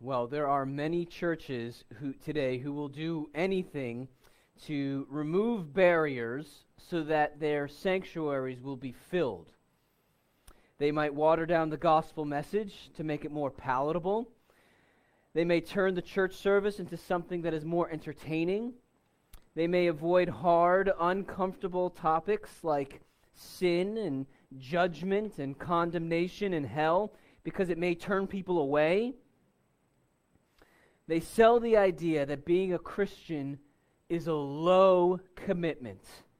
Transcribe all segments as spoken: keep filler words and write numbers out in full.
Well, there are many churches who today who will do anything to remove barriers so that their sanctuaries will be filled. They might water down the gospel message to make it more palatable. They may turn the church service into something that is more entertaining. They may avoid hard, uncomfortable topics like sin and judgment and condemnation and hell because it may turn people away. They sell the idea that being a Christian is a low commitment.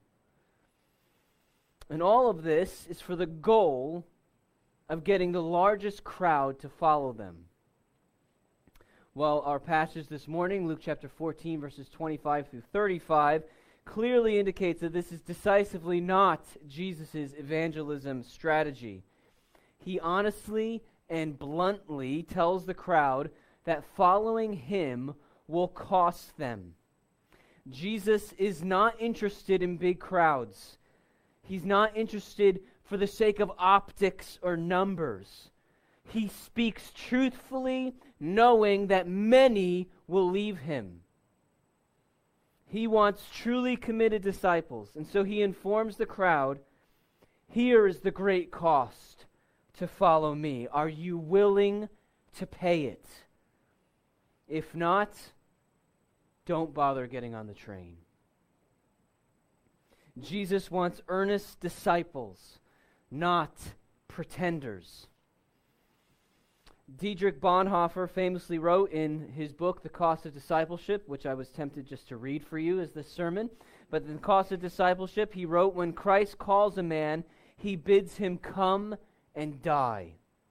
And all of this is for the goal of getting the largest crowd to follow them. Well, our passage this morning, Luke chapter fourteen, verses twenty-five through thirty-five, clearly indicates that this is decisively not Jesus' evangelism strategy. He honestly and bluntly tells the crowd that following him will cost them. Jesus is not interested in big crowds. He's not interested for the sake of optics or numbers. He speaks truthfully, knowing that many will leave him. He wants truly committed disciples, and so he informs the crowd, here is the great cost to follow me. Are you willing to pay it? If not, don't bother getting on the train. Jesus wants earnest disciples, not pretenders. Dietrich Bonhoeffer famously wrote in his book, The Cost of Discipleship, which I was tempted just to read for you as this sermon, but in The Cost of Discipleship, he wrote, when Christ calls a man, he bids him come and die.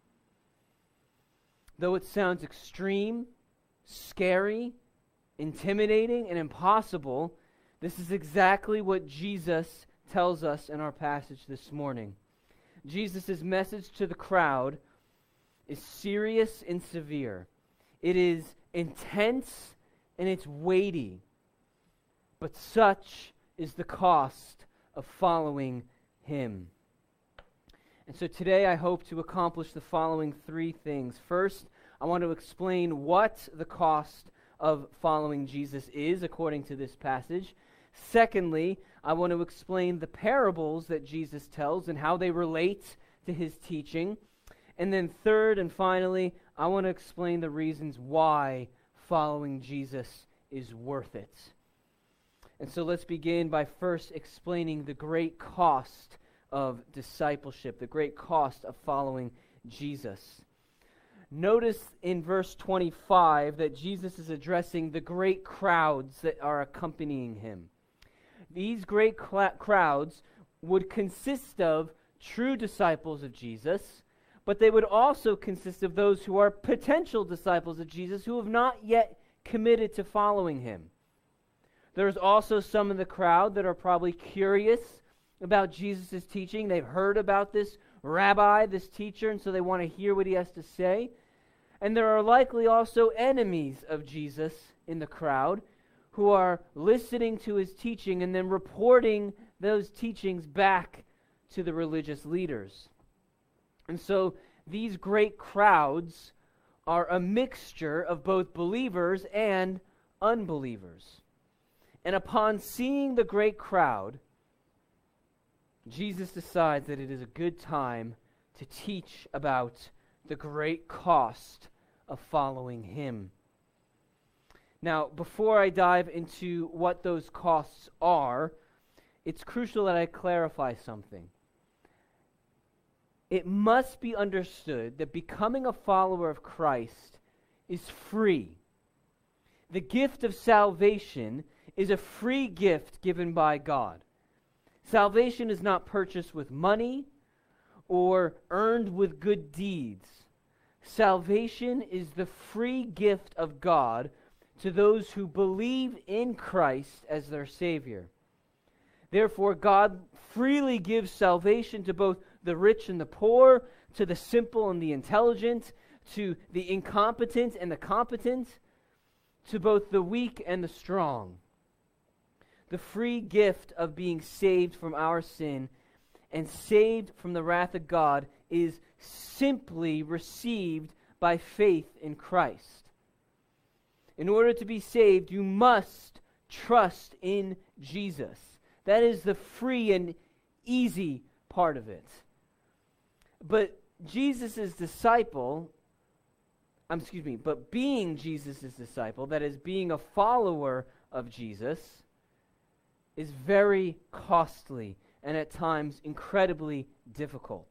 Though it sounds extreme, scary, intimidating, and impossible, this is exactly what Jesus tells us in our passage this morning. Jesus' message to the crowd is serious and severe. It is intense and it's weighty. But such is the cost of following him. And so today I hope to accomplish the following three things. First, I want to explain what the cost of following Jesus is according to this passage. Secondly, I want to explain the parables that Jesus tells and how they relate to his teaching. And then third and finally, I want to explain the reasons why following Jesus is worth it. And so let's begin by first explaining the great cost of discipleship, the great cost of following Jesus. Notice in verse twenty-five that Jesus is addressing the great crowds that are accompanying him. These great cl- crowds would consist of true disciples of Jesus, but they would also consist of those who are potential disciples of Jesus who have not yet committed to following him. There's also some in the crowd that are probably curious about Jesus' teaching. They've heard about this rabbi, this teacher, and so they want to hear what he has to say. And there are likely also enemies of Jesus in the crowd who are listening to his teaching and then reporting those teachings back to the religious leaders. And so these great crowds are a mixture of both believers and unbelievers. And upon seeing the great crowd, Jesus decides that it is a good time to teach about the great cost of following him. Now, before I dive into what those costs are, it's crucial that I clarify something. It must be understood that becoming a follower of Christ is free. The gift of salvation is a free gift given by God. Salvation is not purchased with money or earned with good deeds. Salvation is the free gift of God to those who believe in Christ as their Savior. Therefore, God freely gives salvation to both the rich and the poor, to the simple and the intelligent, to the incompetent and the competent, to both the weak and the strong. The free gift of being saved from our sin and saved from the wrath of God is simply received by faith in Christ. In order to be saved, you must trust in Jesus. That is the free and easy part of it. But Jesus' disciple, um, excuse me, but being Jesus' disciple, that is, being a follower of Jesus, is very costly and at times incredibly difficult.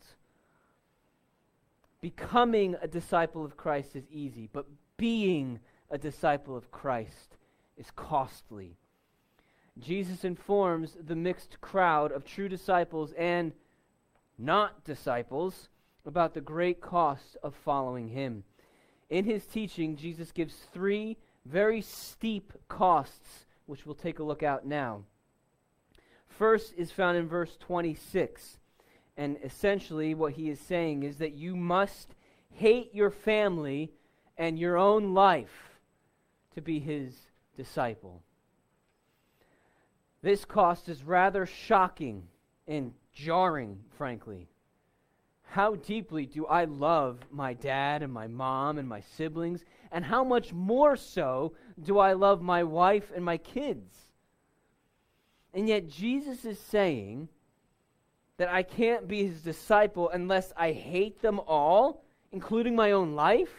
Becoming a disciple of Christ is easy, but being a disciple of Christ is costly. Jesus informs the mixed crowd of true disciples and not disciples about the great cost of following him. In his teaching, Jesus gives three very steep costs, which we'll take a look at now. First is found in verse twenty-six, and essentially what he is saying is that you must hate your family and your own life to be his disciple. This cost is rather shocking and jarring, frankly. How deeply do I love my dad and my mom and my siblings, and how much more so do I love my wife and my kids? And yet Jesus is saying that I can't be his disciple unless I hate them all, including my own life?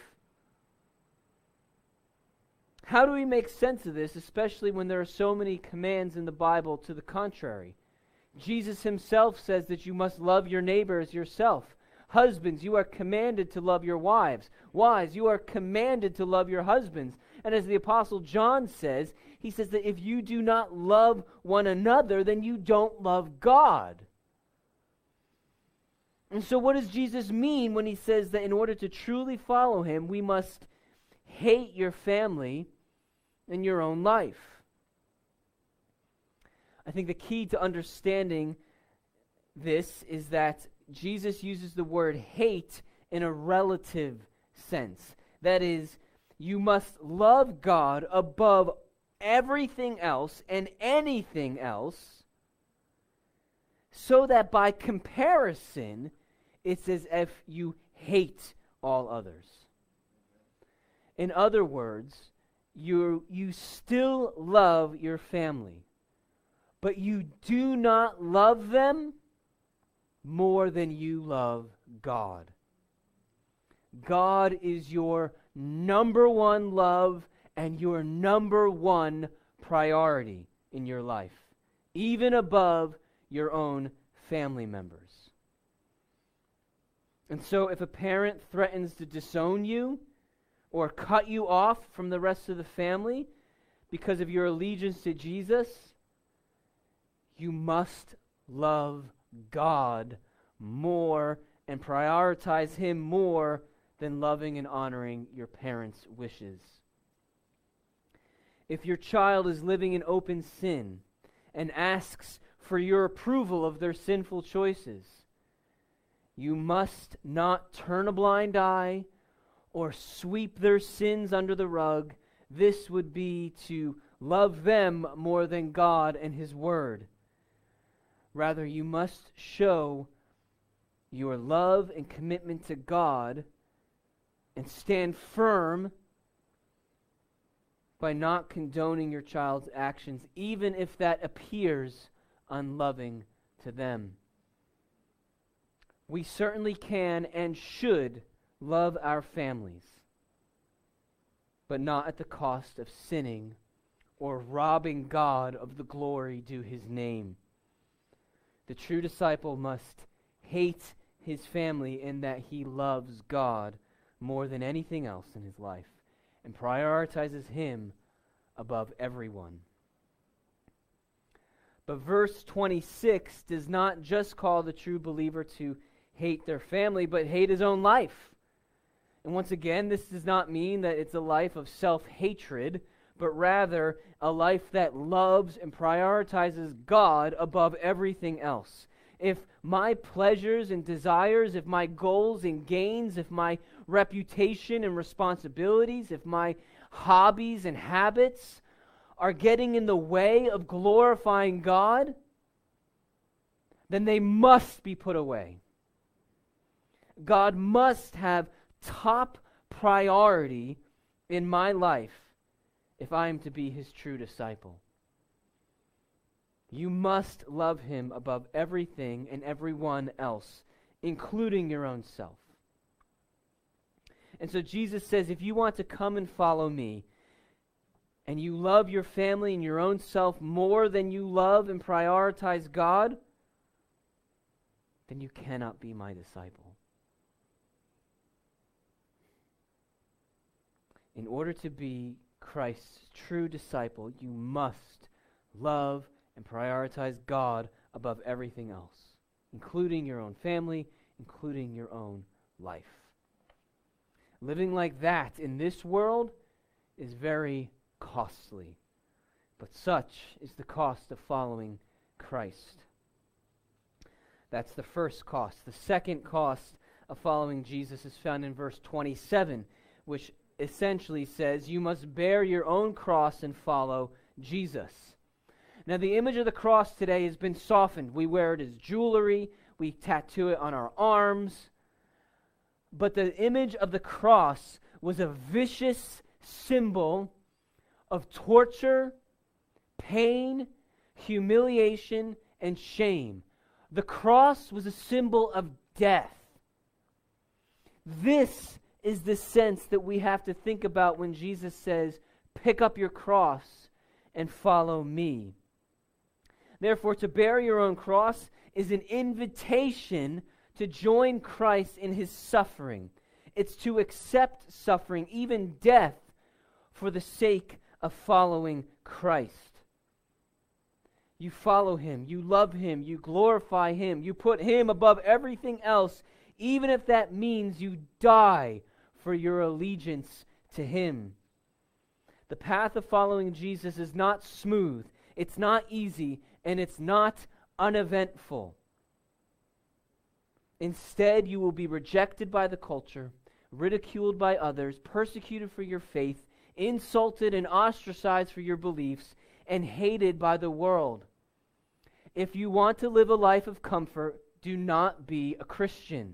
How do we make sense of this, especially when there are so many commands in the Bible to the contrary? Jesus himself says that you must love your neighbor as yourself. Husbands, you are commanded to love your wives. Wives, you are commanded to love your husbands. And as the Apostle John says, he says that if you do not love one another, then you don't love God. And so what does Jesus mean when he says that in order to truly follow him, we must hate your family and your own life? I think the key to understanding this is that Jesus uses the word hate in a relative sense. That is, you must love God above everything else and anything else, so that by comparison, it's as if you hate all others. In other words, you you still love your family, but you do not love them more than you love God. God is your number one love and your number one priority in your life, even above your own family members. And so if a parent threatens to disown you or cut you off from the rest of the family because of your allegiance to Jesus, you must love God more and prioritize him more than loving and honoring your parents' wishes. If your child is living in open sin and asks for your approval of their sinful choices, you must not turn a blind eye or sweep their sins under the rug. This would be to love them more than God and his word. Rather, you must show your love and commitment to God and stand firm by not condoning your child's actions, even if that appears unloving to them. We certainly can and should love our families, but not at the cost of sinning or robbing God of the glory due his name. The true disciple must hate his family in that he loves God more than anything else in his life and prioritizes him above everyone. But verse twenty-six does not just call the true believer to hate their family, but hate his own life. And once again, this does not mean that it's a life of self-hatred, but rather a life that loves and prioritizes God above everything else. If my pleasures and desires, if my goals and gains, if my reputation and responsibilities, if my hobbies and habits are getting in the way of glorifying God, then they must be put away. God must have top priority in my life, if I am to be his true disciple. You must love him above everything and everyone else, including your own self. And so Jesus says, if you want to come and follow me, and you love your family and your own self more than you love and prioritize God, then you cannot be my disciple. In order to be Christ's true disciple, you must love and prioritize God above everything else, including your own family, including your own life. Living like that in this world is very costly, but such is the cost of following Christ. That's the first cost. The second cost of following Jesus is found in verse twenty-seven, which essentially says, you must bear your own cross and follow Jesus. Now, the image of the cross today has been softened. We wear it as jewelry. We tattoo it on our arms. But the image of the cross was a vicious symbol of torture, pain, humiliation, and shame. The cross was a symbol of death. This is the sense that we have to think about when Jesus says, pick up your cross and follow me. Therefore, to bear your own cross is an invitation to join Christ in his suffering. It's to accept suffering, even death, for the sake of following Christ. You follow him, you love him, you glorify him, you put him above everything else, even if that means you die for your allegiance to him. The path of following Jesus is not smooth, it's not easy, and it's not uneventful. Instead, you will be rejected by the culture, ridiculed by others, persecuted for your faith, insulted and ostracized for your beliefs, and hated by the world. If you want to live a life of comfort, do not be a Christian.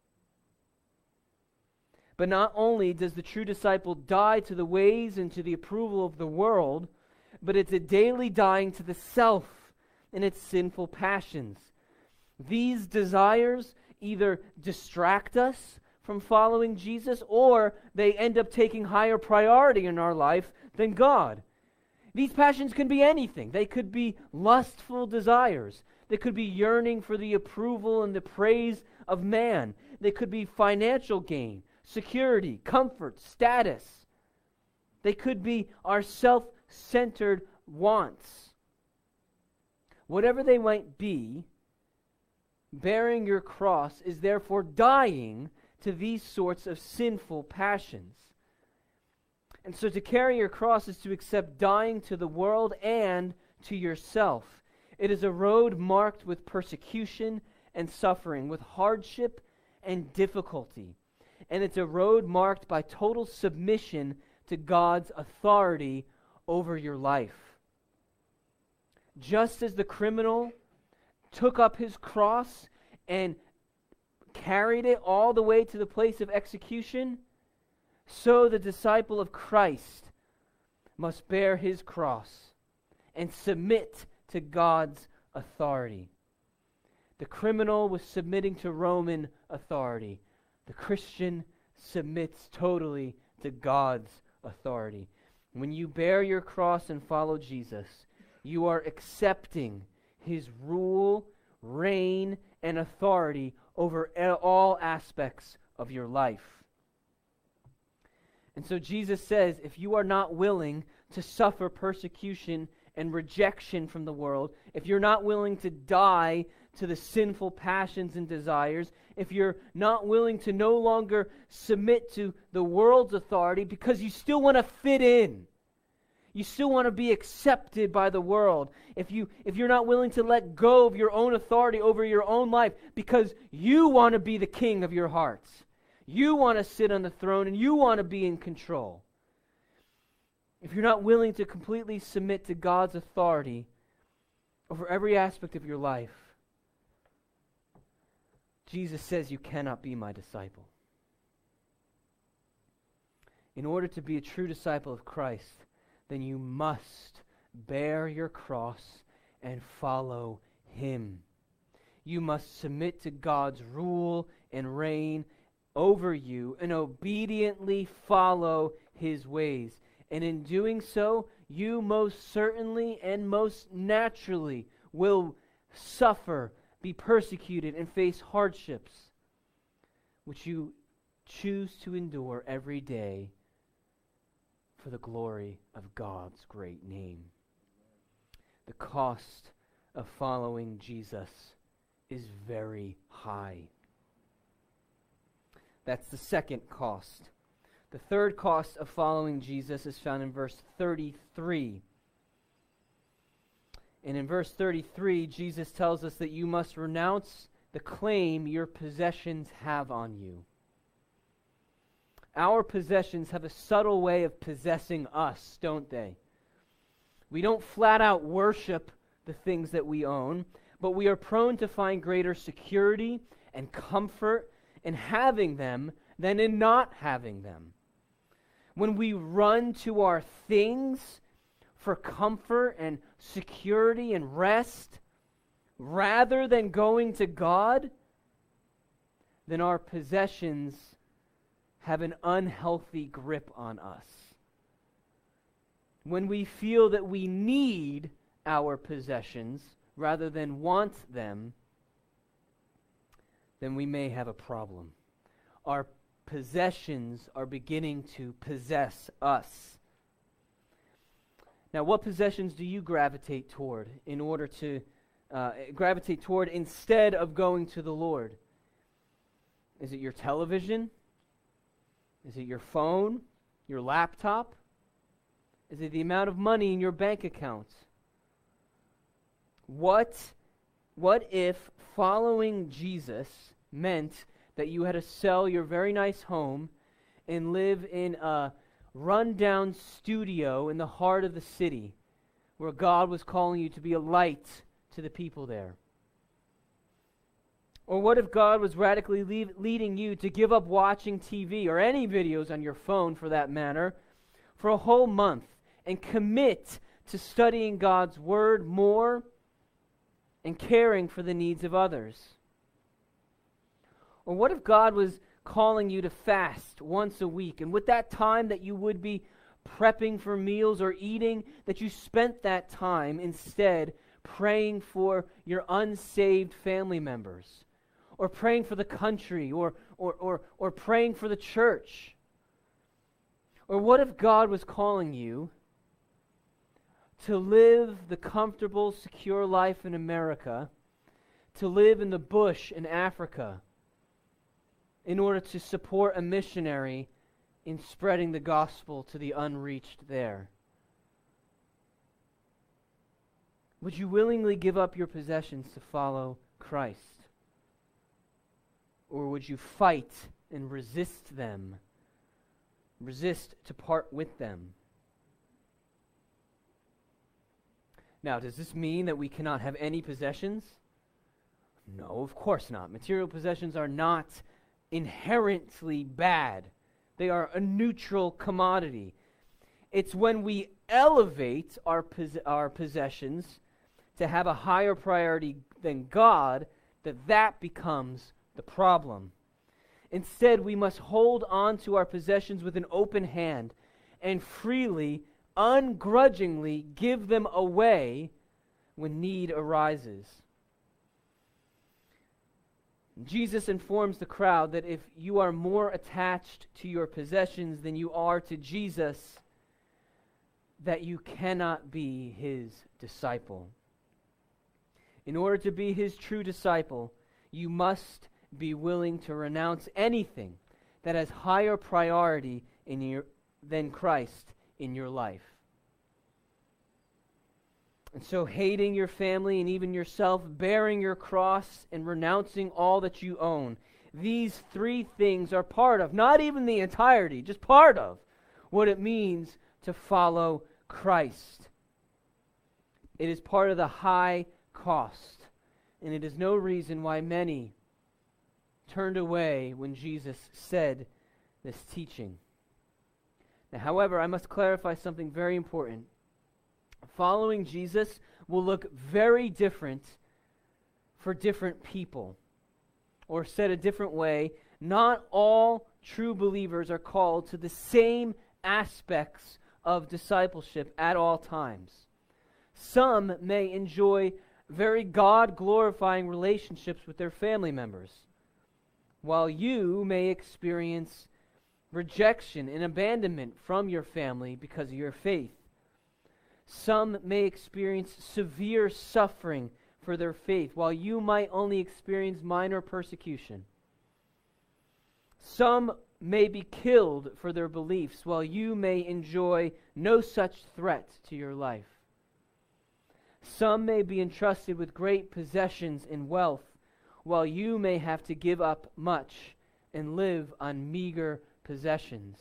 But not only does the true disciple die to the ways and to the approval of the world, but it's a daily dying to the self and its sinful passions. These desires either distract us from following Jesus, or they end up taking higher priority in our life than God. These passions can be anything. They could be lustful desires. They could be yearning for the approval and the praise of man. They could be financial gain, security, comfort, status. They could be our self-centered wants. Whatever they might be, bearing your cross is therefore dying to these sorts of sinful passions. And so to carry your cross is to accept dying to the world and to yourself. It is a road marked with persecution and suffering, with hardship and difficulty. And it's a road marked by total submission to God's authority over your life. Just as the criminal took up his cross and carried it all the way to the place of execution, so the disciple of Christ must bear his cross and submit to God's authority. The criminal was submitting to Roman authority. The Christian submits totally to God's authority. When you bear your cross and follow Jesus, you are accepting his rule, reign, and authority over all aspects of your life. And so Jesus says, if you are not willing to suffer persecution and rejection from the world, if you're not willing to die to the sinful passions and desires, if you're not willing to no longer submit to the world's authority because you still want to fit in, you still want to be accepted by the world, if you if you're not willing to let go of your own authority over your own life because you want to be the king of your hearts, you want to sit on the throne and you want to be in control, if you're not willing to completely submit to God's authority over every aspect of your life, Jesus says you cannot be my disciple. In order to be a true disciple of Christ, then you must bear your cross and follow him. You must submit to God's rule and reign over you and obediently follow his ways. And in doing so, you most certainly and most naturally will suffer, be persecuted, and face hardships, which you choose to endure every day for the glory of God's great name. The cost of following Jesus is very high. That's the second cost. The third cost of following Jesus is found in verse thirty-three. And in verse thirty-three, Jesus tells us that you must renounce the claim your possessions have on you. Our possessions have a subtle way of possessing us, don't they? We don't flat out worship the things that we own, but we are prone to find greater security and comfort in having them than in not having them. When we run to our things for comfort and security and rest, rather than going to God, then our possessions have an unhealthy grip on us. When we feel that we need our possessions rather than want them, then we may have a problem. Our possessions are beginning to possess us. Now, what possessions do you gravitate toward in order to uh, gravitate toward instead of going to the Lord? Is it your television? Is it your phone? Your laptop? Is it the amount of money in your bank account? What, what if following Jesus meant that you had to sell your very nice home and live in a rundown studio in the heart of the city where God was calling you to be a light to the people there? Or what if God was radically leave, leading you to give up watching T V or any videos on your phone for that matter for a whole month and commit to studying God's Word more and caring for the needs of others? Or what if God was calling you to fast once a week, and with that time that you would be prepping for meals or eating, that you spent that time instead praying for your unsaved family members, or praying for the country, or, or, or, or praying for the church? Or what if God was calling you to live the comfortable, secure life in America, to live in the bush in Africa, in order to support a missionary in spreading the gospel to the unreached there? Would you willingly give up your possessions to follow Christ? Or would you fight and resist them? Resist to part with them? Now, does this mean that we cannot have any possessions? No, of course not. Material possessions are not inherently bad. They are a neutral commodity. It's when we elevate our pos- our possessions to have a higher priority than God that that becomes the problem. Instead, we must hold on to our possessions with an open hand and freely, ungrudgingly give them away when need arises. Jesus informs the crowd that if you are more attached to your possessions than you are to Jesus, that you cannot be his disciple. In order to be his true disciple, you must be willing to renounce anything that has higher priority in your, than Christ in your life. And so hating your family and even yourself, bearing your cross and renouncing all that you own, these three things are part of, not even the entirety, just part of what it means to follow Christ. It is part of the high cost, and it is no reason why many turned away when Jesus said this teaching. Now, however, I must clarify something very important. Following Jesus will look very different for different people. Or said a different way, not all true believers are called to the same aspects of discipleship at all times. Some may enjoy very God-glorifying relationships with their family members, while you may experience rejection and abandonment from your family because of your faith. Some may experience severe suffering for their faith, while you might only experience minor persecution. Some may be killed for their beliefs, while you may enjoy no such threat to your life. Some may be entrusted with great possessions and wealth, while you may have to give up much and live on meager possessions.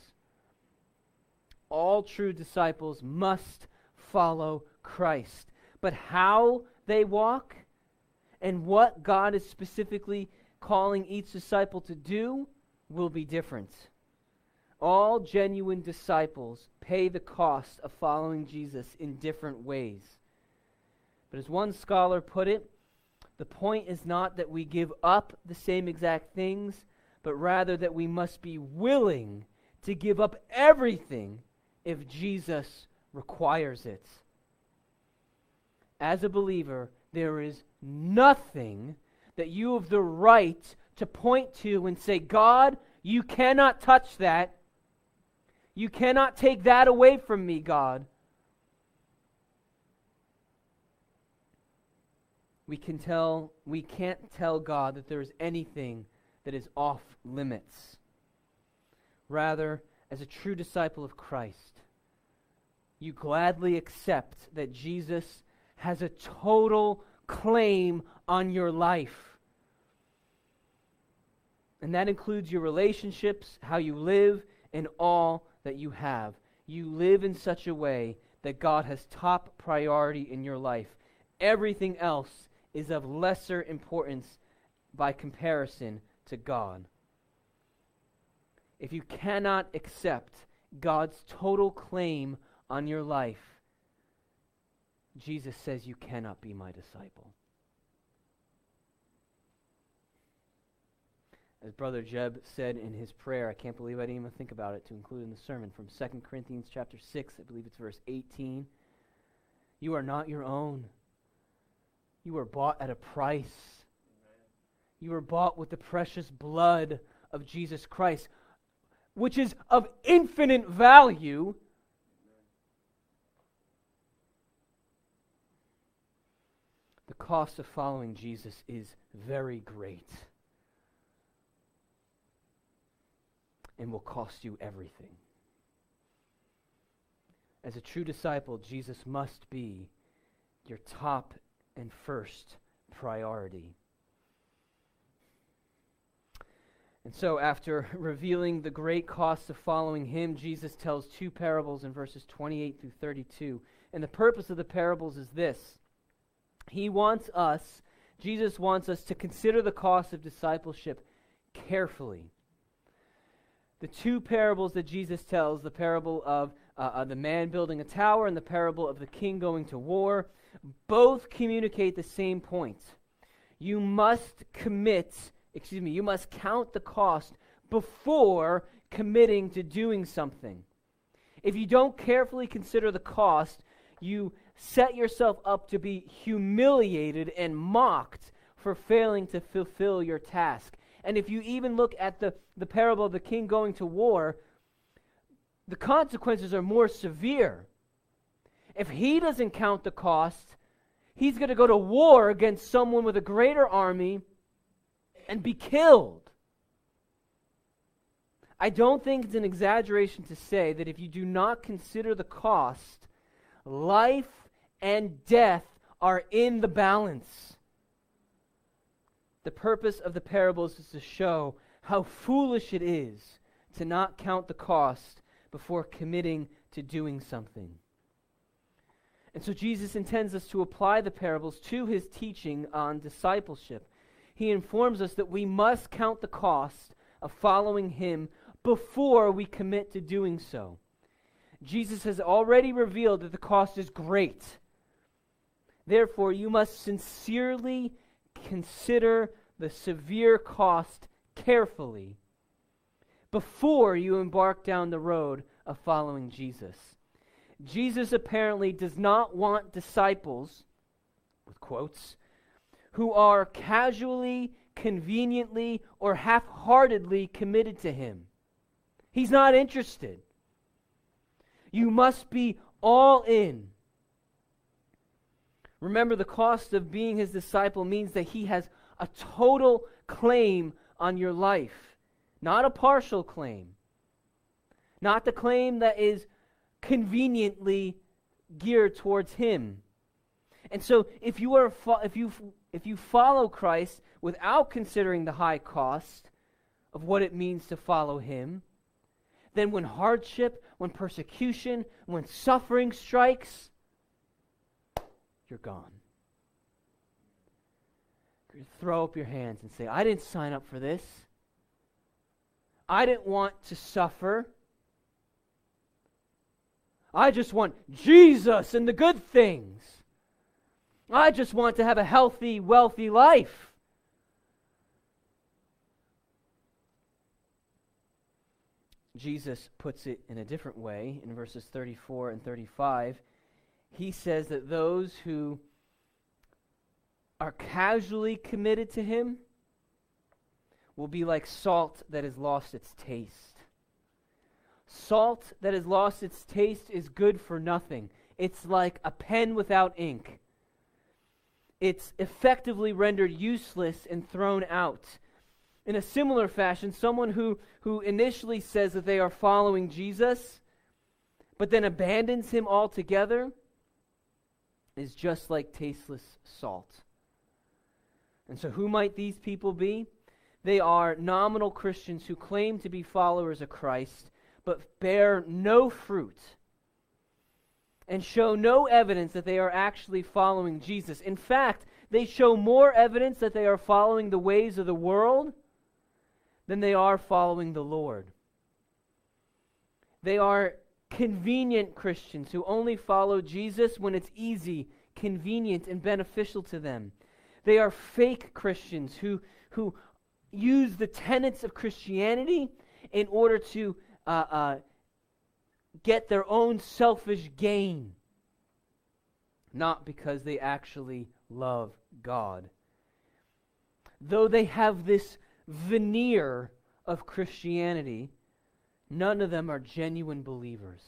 All true disciples must follow Christ. But how they walk and what God is specifically calling each disciple to do will be different. All genuine disciples pay the cost of following Jesus in different ways. But as one scholar put it, the point is not that we give up the same exact things, but rather that we must be willing to give up everything if Jesus requires it. As a believer, there is nothing that you have the right to point to and say, God, you cannot touch that. You cannot take that away from me, God. We can tell, we can't tell God that there is anything that is off limits. Rather, as a true disciple of Christ, you gladly accept that Jesus has a total claim on your life. And that includes your relationships, how you live, and all that you have. You live in such a way that God has top priority in your life. Everything else is of lesser importance by comparison to God. If you cannot accept God's total claim on your life, Jesus says you cannot be my disciple. As Brother Jeb said in his prayer, I can't believe I didn't even think about it to include in the sermon, from Second Corinthians chapter six, I believe it's verse eighteen. You are not your own. You were bought at a price. You were bought with the precious blood of Jesus Christ, which is of infinite value. The cost of following Jesus is very great and will cost you everything. As a true disciple, Jesus must be your top and first priority. And so, after revealing the great cost of following him, Jesus tells two parables in verses twenty-eight through thirty-two. And the purpose of the parables is this. He wants us, Jesus wants us to consider the cost of discipleship carefully. The two parables that Jesus tells, the parable of uh, uh, the man building a tower and the parable of the king going to war, both communicate the same point. You must commit, excuse me, you must count the cost before committing to doing something. If you don't carefully consider the cost, you set yourself up to be humiliated and mocked for failing to fulfill your task. And if you even look at the, the parable of the king going to war, the consequences are more severe. If he doesn't count the cost, he's going to go to war against someone with a greater army and be killed. I don't think it's an exaggeration to say that if you do not consider the cost, life and death are in the balance. The purpose of the parables is to show how foolish it is to not count the cost before committing to doing something. And so Jesus intends us to apply the parables to his teaching on discipleship. He informs us that we must count the cost of following him before we commit to doing so. Jesus has already revealed that the cost is great. Therefore, you must sincerely consider the severe cost carefully before you embark down the road of following Jesus. Jesus apparently does not want disciples, with quotes, who are casually, conveniently, or half-heartedly committed to him. He's not interested. You must be all in. Remember, the cost of being his disciple means that he has a total claim on your life, not a partial claim, not the claim that is conveniently geared towards him. And so, if you are fo- if you if you follow Christ without considering the high cost of what it means to follow him, then when hardship, when persecution, when suffering strikes, you're gone. You throw up your hands and say, I didn't sign up for this. I didn't want to suffer. I just want Jesus and the good things. I just want to have a healthy, wealthy life. Jesus puts it in a different way in verses thirty-four and thirty-five. He says that those who are casually committed to him will be like salt that has lost its taste. Salt that has lost its taste is good for nothing. It's like a pen without ink. It's effectively rendered useless and thrown out. In a similar fashion, someone who, who initially says that they are following Jesus, but then abandons him altogether, is just like tasteless salt. And so who might these people be? They are nominal Christians who claim to be followers of Christ, but bear no fruit and show no evidence that they are actually following Jesus. In fact, they show more evidence that they are following the ways of the world than they are following the Lord. They are convenient Christians who only follow Jesus when it's easy, convenient, and beneficial to them. They are fake Christians who, who use the tenets of Christianity in order to uh, uh, get their own selfish gain, not because they actually love God. Though they have this veneer of Christianity, none of them are genuine believers.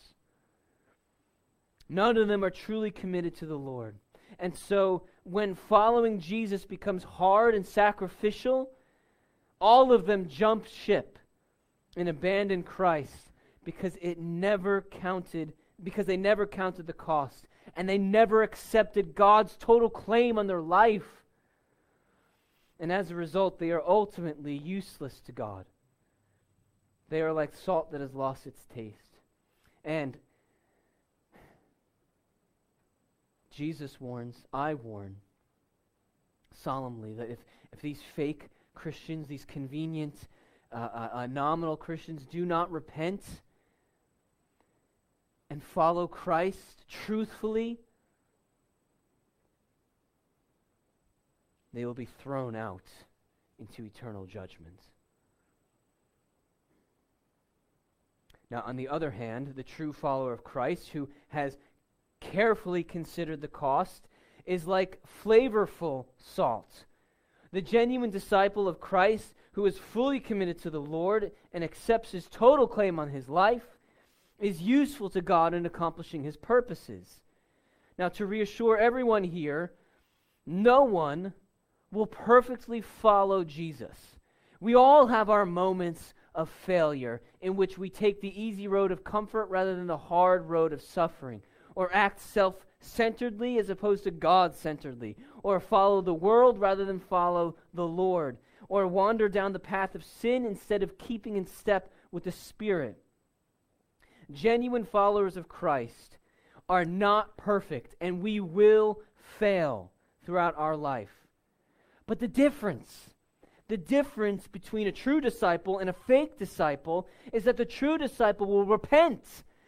None of them are truly committed to the Lord. And so, when following Jesus becomes hard and sacrificial, all of them jump ship and abandon Christ because it never counted, because they never counted the cost, and they never accepted God's total claim on their life. And as a result, they are ultimately useless to God. They are like salt that has lost its taste. And Jesus warns, I warn solemnly that if, if these fake Christians, these convenient, uh, uh, uh, nominal Christians do not repent and follow Christ truthfully, they will be thrown out into eternal judgment. Now, on the other hand, the true follower of Christ, who has carefully considered the cost, is like flavorful salt. The genuine disciple of Christ, who is fully committed to the Lord and accepts his total claim on his life, is useful to God in accomplishing his purposes. Now, to reassure everyone here, no one will perfectly follow Jesus. We all have our moments of failure in which we take the easy road of comfort rather than the hard road of suffering, or act self-centeredly as opposed to God-centeredly, or follow the world rather than follow the Lord, or wander down the path of sin instead of keeping in step with the Spirit. Genuine followers of Christ are not perfect, and we will fail throughout our life. But the difference, the difference between a true disciple and a fake disciple is that the true disciple will repent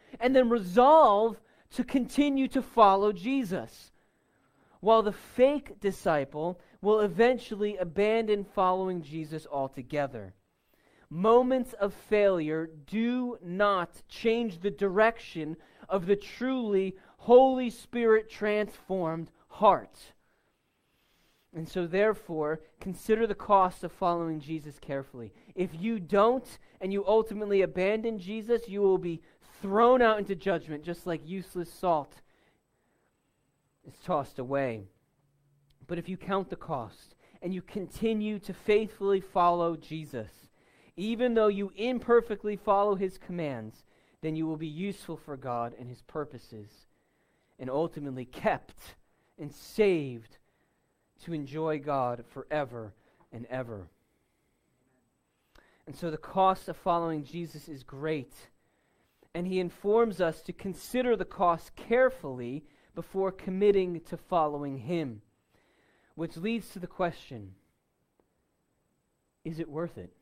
and then resolve to continue to follow Jesus, while the fake disciple will eventually abandon following Jesus altogether. Moments of failure do not change the direction of the truly Holy Spirit transformed heart. And so therefore, consider the cost of following Jesus carefully. If you don't, and you ultimately abandon Jesus, you will be thrown out into judgment, just like useless salt is tossed away. But if you count the cost, and you continue to faithfully follow Jesus, even though you imperfectly follow His commands, then you will be useful for God and His purposes, and ultimately kept and saved to enjoy God forever and ever. And so the cost of following Jesus is great, and He informs us to consider the cost carefully before committing to following Him, which leads to the question, is it worth it?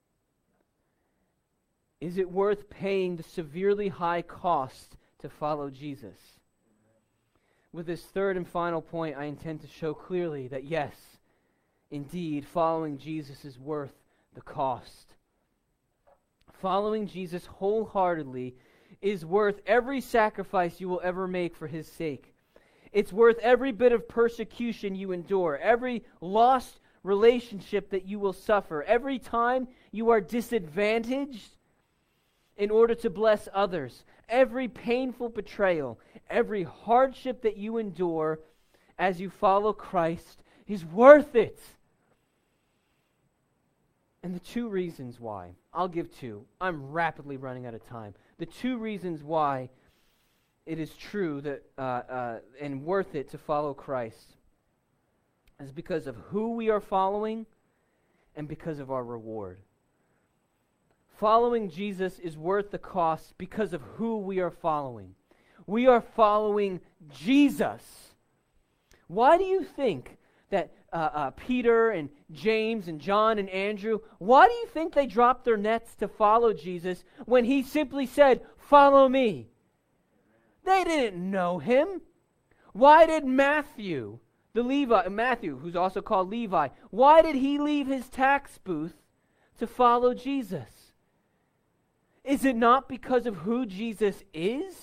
Is it worth paying the severely high cost to follow Jesus? With this third and final point, I intend to show clearly that yes, indeed, following Jesus is worth the cost. Following Jesus wholeheartedly is worth every sacrifice you will ever make for His sake. It's worth every bit of persecution you endure, every lost relationship that you will suffer, every time you are disadvantaged in order to bless others, every painful betrayal, every hardship that you endure as you follow Christ is worth it. And the two reasons why, I'll give two. I'm rapidly running out of time. The two reasons why it is true that uh, uh, and worth it to follow Christ is because of who we are following and because of our reward. Following Jesus is worth the cost because of who we are following. We are following Jesus. Why do you think that uh, uh, Peter and James and John and Andrew, why do you think they dropped their nets to follow Jesus when He simply said, "Follow me"? They didn't know Him. Why did Matthew, the Levi, Matthew, who's also called Levi, why did he leave his tax booth to follow Jesus? Is it not because of who Jesus is?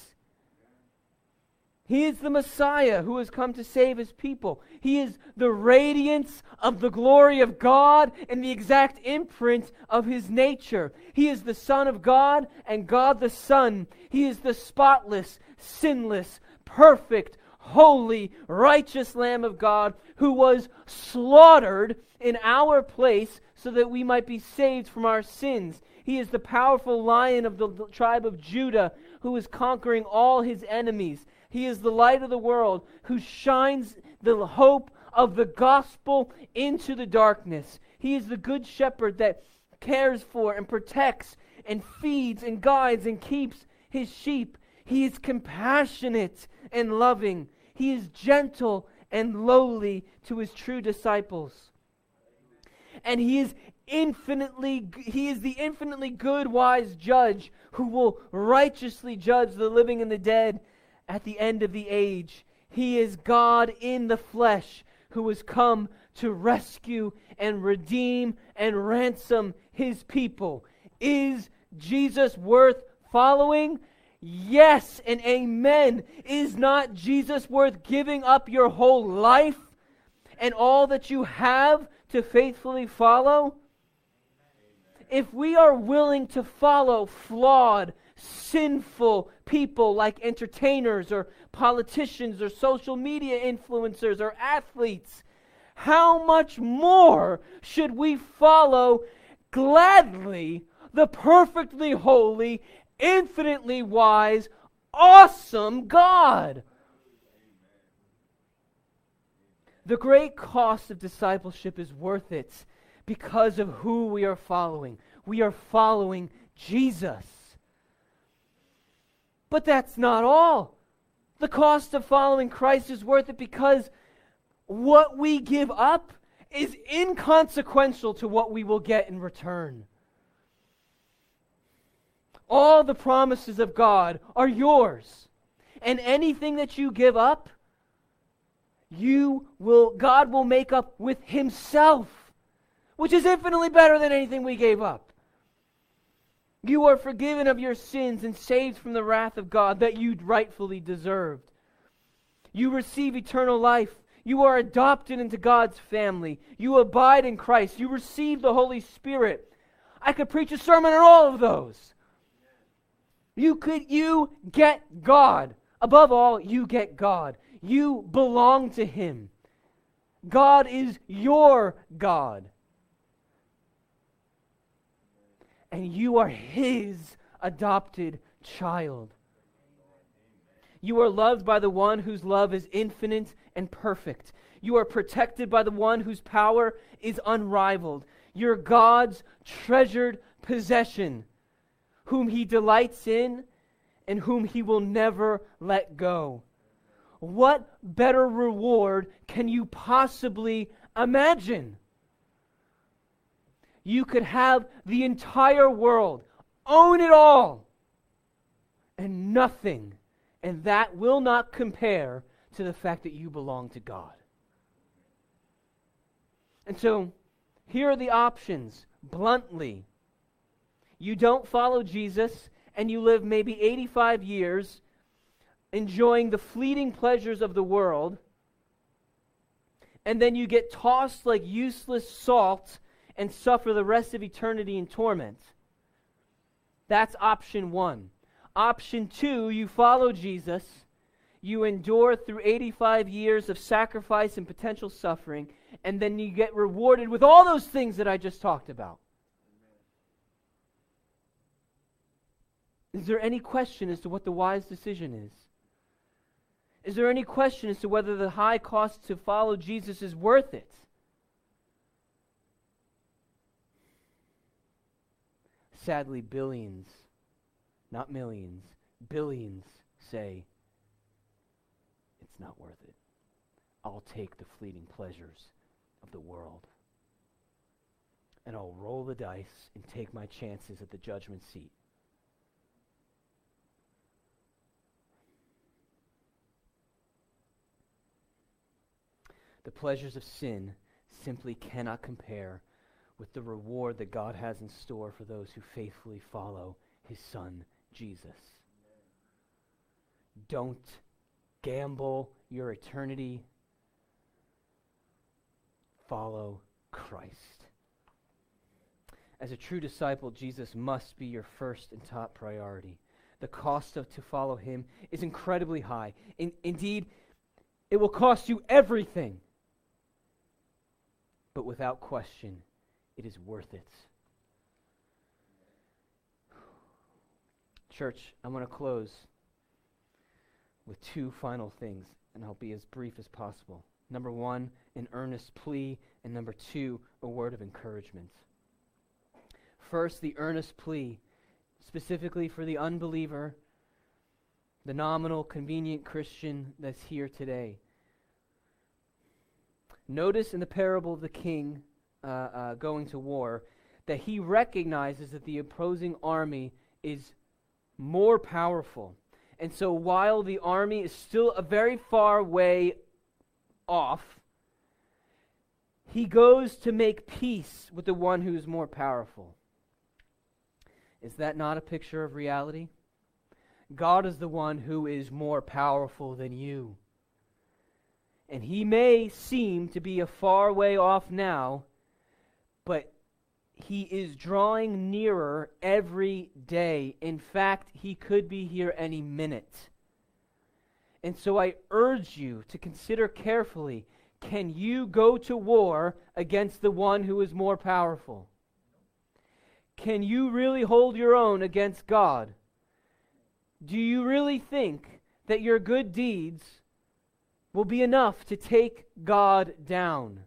He is the Messiah who has come to save His people. He is the radiance of the glory of God and the exact imprint of His nature. He is the Son of God and God the Son. He is the spotless, sinless, perfect, holy, righteous Lamb of God who was slaughtered in our place so that we might be saved from our sins. He is the powerful Lion of the tribe of Judah who is conquering all His enemies. He is the light of the world who shines the hope of the gospel into the darkness. He is the good shepherd that cares for and protects and feeds and guides and keeps His sheep. He is compassionate and loving. He is gentle and lowly to His true disciples. And He is infinitely, He is the infinitely good, wise judge who will righteously judge the living and the dead at the end of the age. He is God in the flesh who has come to rescue and redeem and ransom His people. Is Jesus worth following? Yes and amen. Is not Jesus worth giving up your whole life and all that you have to faithfully follow? If we are willing to follow flawed, sinful people like entertainers or politicians or social media influencers or athletes, how much more should we follow gladly the perfectly holy, infinitely wise, awesome God? The great cost of discipleship is worth it because of who we are following. We are following Jesus. But that's not all. The cost of following Christ is worth it because what we give up is inconsequential to what we will get in return. All the promises of God are yours. And anything that you give up, you will, God will make up with himself, which is infinitely better than anything we gave up. You are forgiven of your sins and saved from the wrath of God that you rightfully deserved. You receive eternal life. You are adopted into God's family. You abide in Christ. You receive the Holy Spirit. I could preach a sermon on all of those. You could, you get God. Above all, you get God. You belong to him. God is your God. And you are his adopted child. You are loved by the one whose love is infinite and perfect. You are protected by the one whose power is unrivaled. You're God's treasured possession, whom he delights in and whom he will never let go. What better reward can you possibly imagine? You could have the entire world, own it all, and nothing, and that will not compare to the fact that you belong to God. And so, here are the options, bluntly. You don't follow Jesus, and you live maybe eighty-five years enjoying the fleeting pleasures of the world, and then you get tossed like useless salt and suffer the rest of eternity in torment. That's option one. Option two, you follow Jesus, you endure through eighty-five years of sacrifice and potential suffering, and then you get rewarded with all those things that I just talked about. Is there any question as to what the wise decision is? Is there any question as to whether the high cost to follow Jesus is worth it? Sadly, billions, not millions, billions say, it's not worth it. I'll take the fleeting pleasures of the world. And I'll roll the dice and take my chances at the judgment seat. The pleasures of sin simply cannot compare with the reward that God has in store for those who faithfully follow his Son, Jesus. Don't gamble your eternity. Follow Christ. As a true disciple, Jesus must be your first and top priority. The cost of to follow him is incredibly high. In, indeed, it will cost you everything. But without question, it is worth it. Church, I'm going to close with two final things, and I'll be as brief as possible. Number one, an earnest plea, and number two, a word of encouragement. First, the earnest plea, specifically for the unbeliever, the nominal, convenient Christian that's here today. Notice in the parable of the king uh, uh, going to war that he recognizes that the opposing army is more powerful. And so while the army is still a very far way off, he goes to make peace with the one who is more powerful. Is that not a picture of reality? God is the one who is more powerful than you. And he may seem to be a far way off now, but he is drawing nearer every day. In fact, he could be here any minute. And so I urge you to consider carefully, can you go to war against the one who is more powerful? Can you really hold your own against God? Do you really think that your good deeds will be enough to take God down?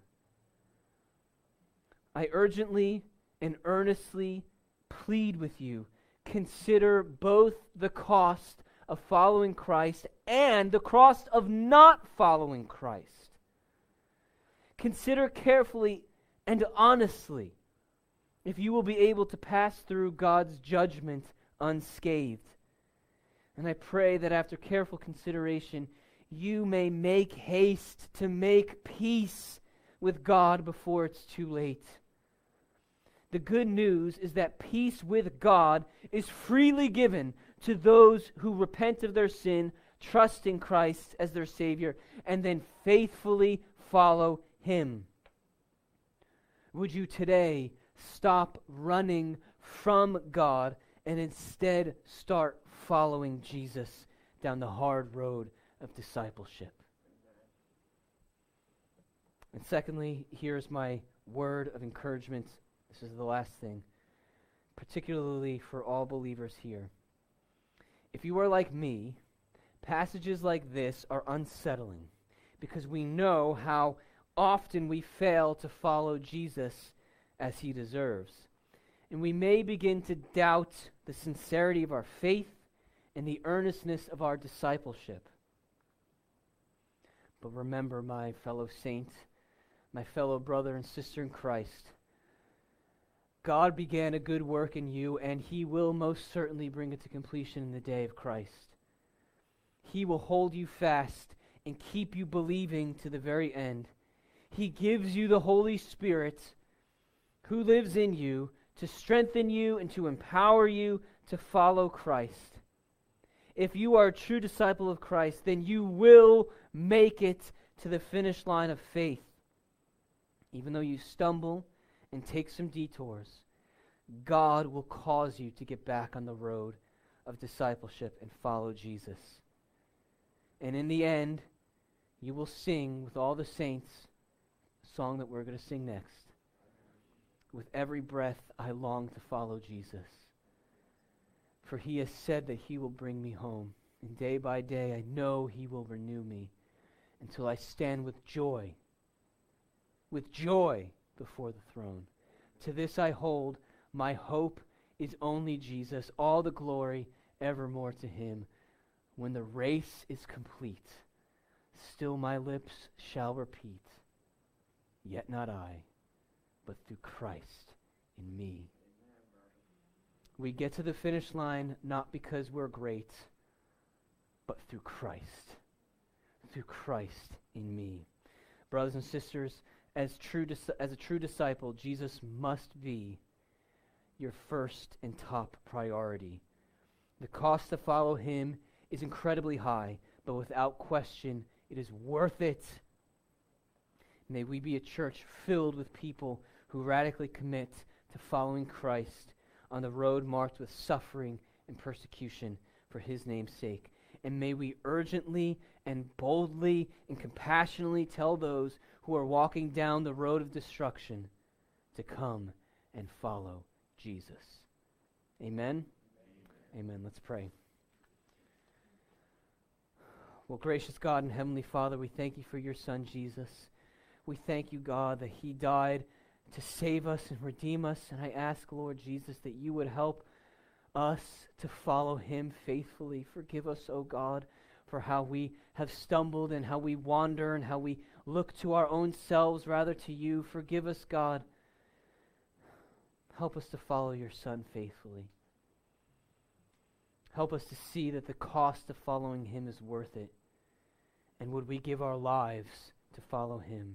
I urgently and earnestly plead with you, consider both the cost of following Christ and the cost of not following Christ. Consider carefully and honestly if you will be able to pass through God's judgment unscathed. And I pray that after careful consideration, you may make haste to make peace with God before it's too late. The good news is that peace with God is freely given to those who repent of their sin, trust in Christ as their Savior, and then faithfully follow Him. Would you today stop running from God and instead start following Jesus down the hard road of discipleship? And secondly, here's my word of encouragement. This is the last thing, particularly for all believers here. If you are like me, passages like this are unsettling because we know how often we fail to follow Jesus as He deserves. And we may begin to doubt the sincerity of our faith and the earnestness of our discipleship. But remember, my fellow saint, my fellow brother and sister in Christ, God began a good work in you, and He will most certainly bring it to completion in the day of Christ. He will hold you fast and keep you believing to the very end. He gives you the Holy Spirit who lives in you to strengthen you and to empower you to follow Christ. If you are a true disciple of Christ, then you will make it to the finish line of faith. Even though you stumble and take some detours, God will cause you to get back on the road of discipleship and follow Jesus. And in the end, you will sing with all the saints a song that we're going to sing next. With every breath I long to follow Jesus. For He has said that He will bring me home. And day by day I know He will renew me until I stand with joy, with joy before the throne. To this I hold, my hope is only Jesus, all the glory evermore to Him. When the race is complete, still my lips shall repeat, yet not I, but through Christ in me. We get to the finish line not because we're great, but through Christ. Through Christ in me. Brothers and sisters, as true dis- as a true disciple, Jesus must be your first and top priority. The cost to follow Him is incredibly high, but without question, it is worth it. May we be a church filled with people who radically commit to following Christ on the road marked with suffering and persecution for His name's sake. And may we urgently and boldly and compassionately tell those who are walking down the road of destruction to come and follow Jesus. Amen? Amen. Amen. Let's pray. Well, gracious God and Heavenly Father, we thank You for Your Son, Jesus. We thank You, God, that He died to save us and redeem us. And I ask, Lord Jesus, that You would help us to follow Him faithfully. Forgive us, O God, for how we have stumbled and how we wander and how we look to our own selves rather to You. Forgive us, God. Help us to follow Your Son faithfully. Help us to see that the cost of following Him is worth it. And would we give our lives to follow Him?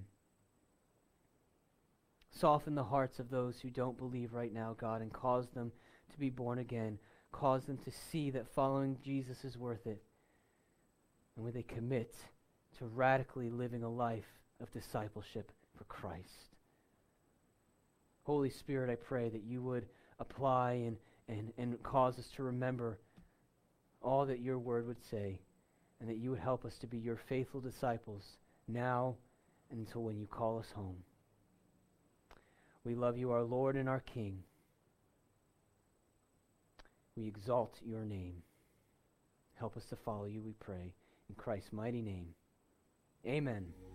Soften the hearts of those who don't believe right now, God, and cause them to be born again. Cause them to see that following Jesus is worth it. And would they commit to radically living a life of discipleship for Christ? Holy Spirit, I pray that You would apply and, and, and cause us to remember all that Your word would say, and that You would help us to be Your faithful disciples now and until when You call us home. We love You, our Lord and our King. We exalt Your name. Help us to follow You, we pray. In Christ's mighty name. Amen.